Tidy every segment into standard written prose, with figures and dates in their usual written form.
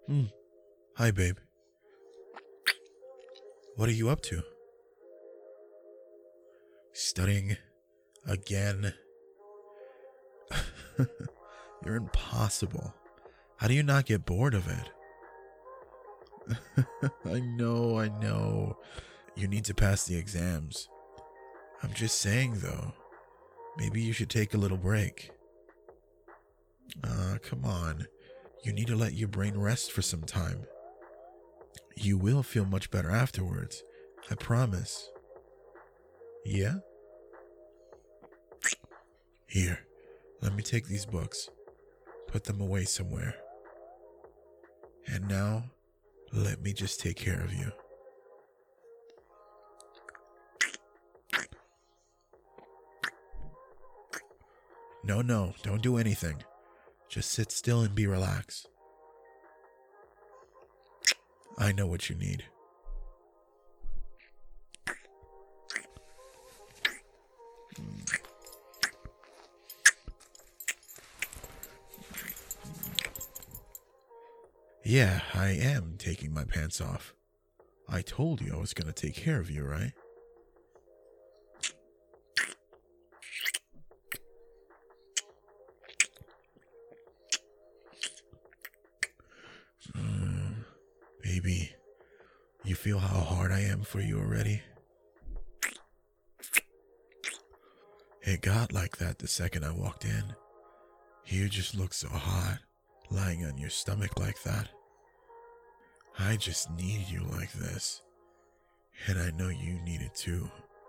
Hmm. Hi, babe. What are you up to? Studying again? You're impossible. How do you not get bored of it? I know. You need to pass the exams. I'm just saying, though. Maybe you should take a little break. Come on. You need to let your brain rest for some time. You will feel much better afterwards. I promise. Yeah? Here, let me take these books. Put them away somewhere. And now, let me just take care of you. No, don't do anything. Just sit still and be relaxed. I know what you need. Yeah, I am taking my pants off. I told you I was going to take care of you, right? Baby, you feel how hard I am for you already? It got like that the second I walked in. You just look so hot, lying on your stomach like that. I just need you like this. And I know you need it too.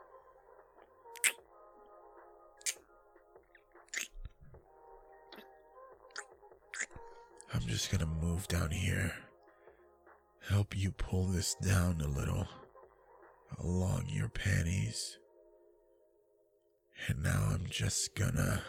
I'm just gonna move down here. Help you pull this down a little along your panties. And now I'm just gonna...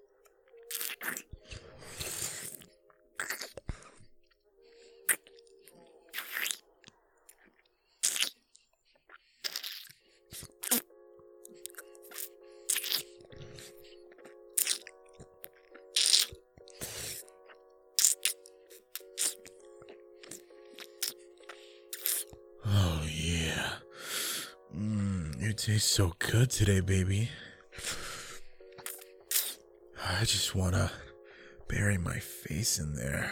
Oh yeah. You taste so good today, baby. I just wanna bury my face in there.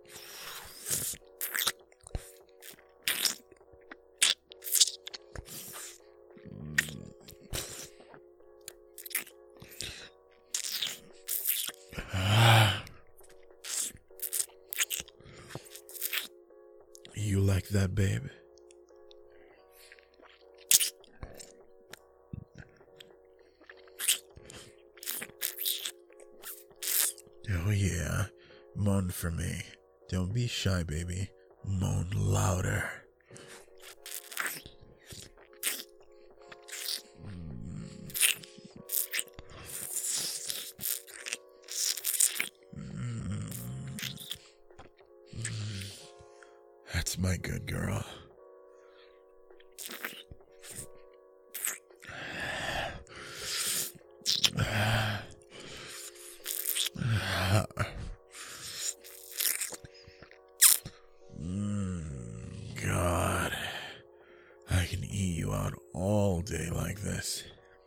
You like that, babe? Oh yeah, moan for me. Don't be shy, baby. Moan louder. That's my good girl. God, I can eat you out all day like this.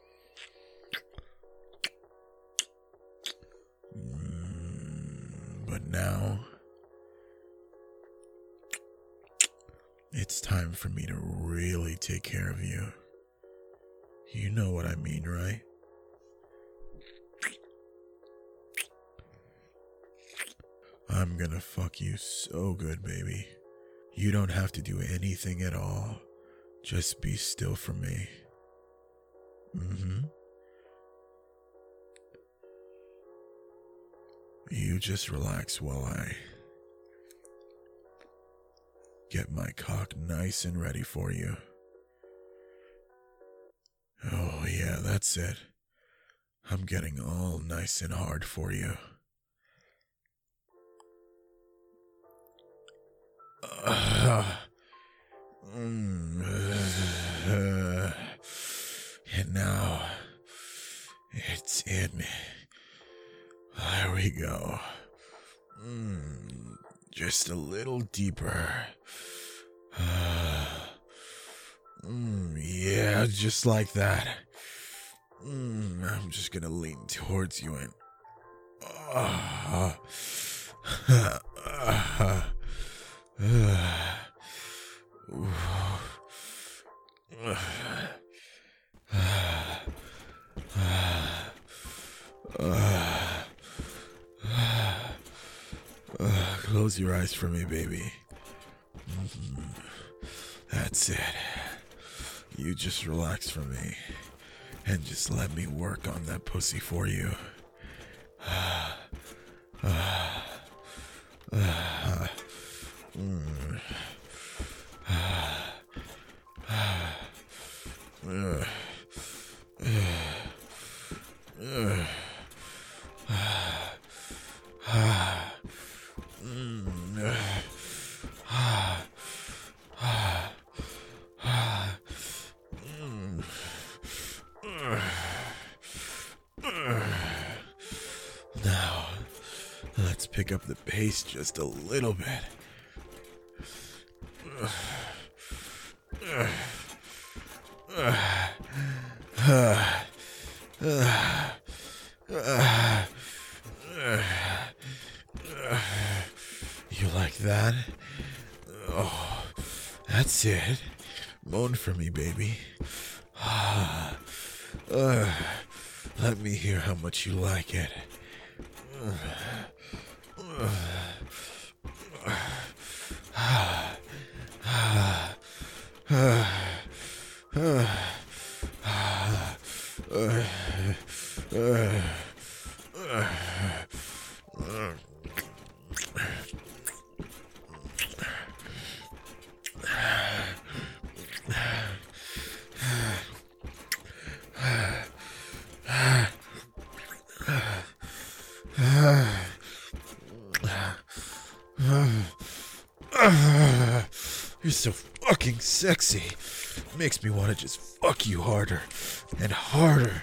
But now, it's time for me to really take care of you. You know what I mean, right? I'm gonna fuck you so good, baby. You don't have to do anything at all. Just be still for me. You just relax while I get my cock nice and ready for you. Oh yeah, that's it. I'm getting all nice and hard for you. And now, it's in. There we go. Just a little deeper. Yeah, just like that. I'm just gonna lean towards you and... Close your eyes for me, baby. That's it. You just relax for me and just let me work on that pussy for you. Now, let's pick up the pace just a little bit. You like that? Oh, that's it. Moan for me, baby. Let me hear how much you like it. You're so fucking sexy. Makes me want to just fuck you harder and harder.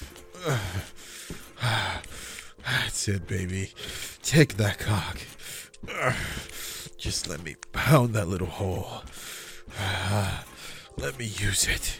That's it, baby. Take that cock. Just let me pound that little hole. Let me use it.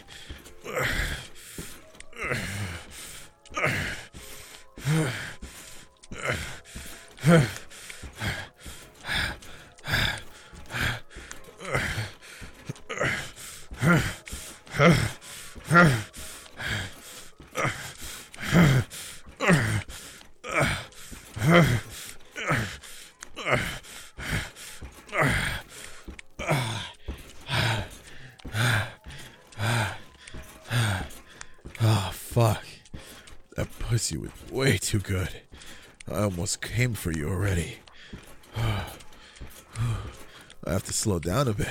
Oh, fuck. That pussy was way too good. I almost came for you already. I have to slow down a bit.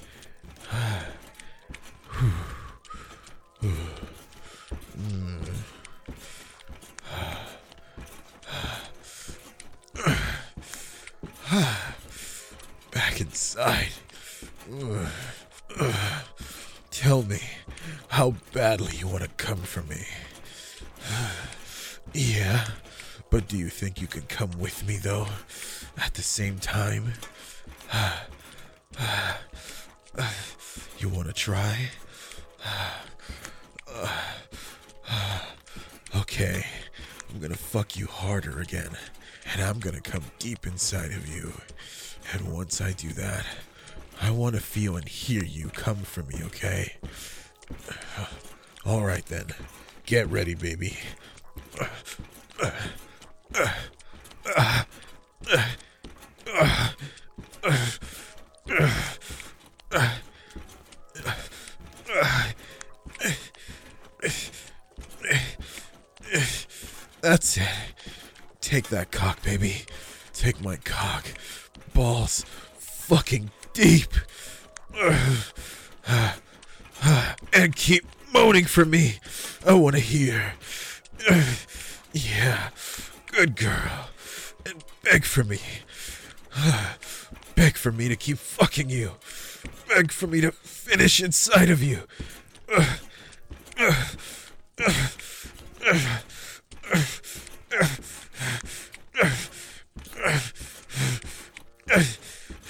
Back inside. Tell me how badly you want to come for me. Yeah, but do you think you can come with me, though, at the same time? You want to try? Okay, I'm gonna fuck you harder again, and I'm gonna come deep inside of you. And once I do that, I want to feel and hear you come for me, okay? Alright then, get ready, baby. That's it. Take that cock, baby. Take my cock. Balls fucking deep. And keep moaning for me. I want to hear. Yeah, good girl. And beg for me. Beg for me to keep fucking you. Beg for me to finish inside of you.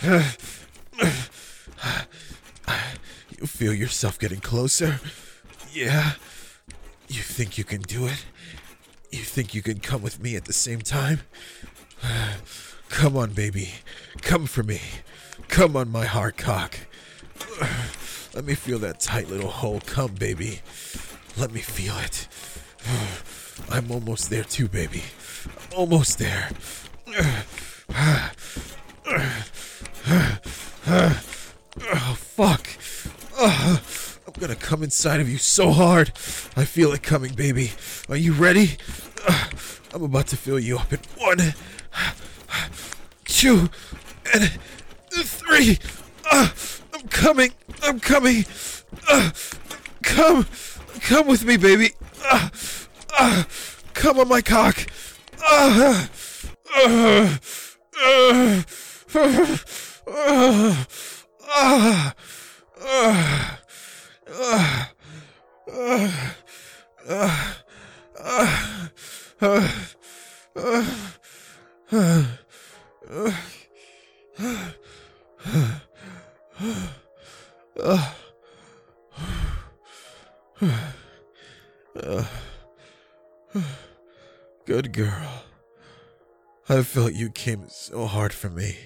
You feel yourself getting closer? Yeah? You think you can do it? You think you can come with me at the same time? Come on, baby. Come for me. Come on, my hard cock. Let me feel that tight little hole. Come, baby. Let me feel it. I'm almost there too, baby. I'm almost there. Oh, fuck. I'm gonna come inside of you so hard. I feel it coming, baby. Are you ready? I'm about to fill you up in 1, 2, and 3. I'm coming. I'm coming. Come with me, baby. Come on my cock. Good girl. I felt you came so hard for me.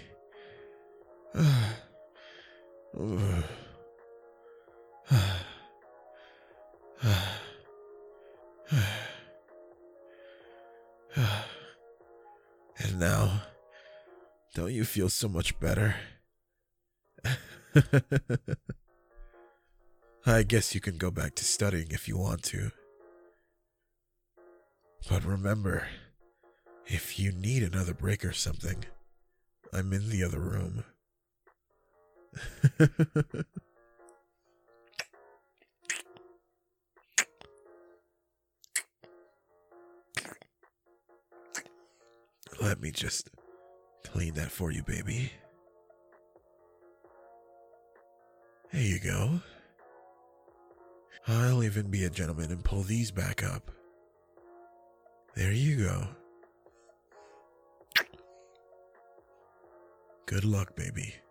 And now, don't you feel so much better? I guess you can go back to studying if you want to. But remember, if you need another break or something, I'm in the other room. Let me just clean that for you, baby. Here you go. I'll even be a gentleman and pull these back up. There you go. Good luck, baby.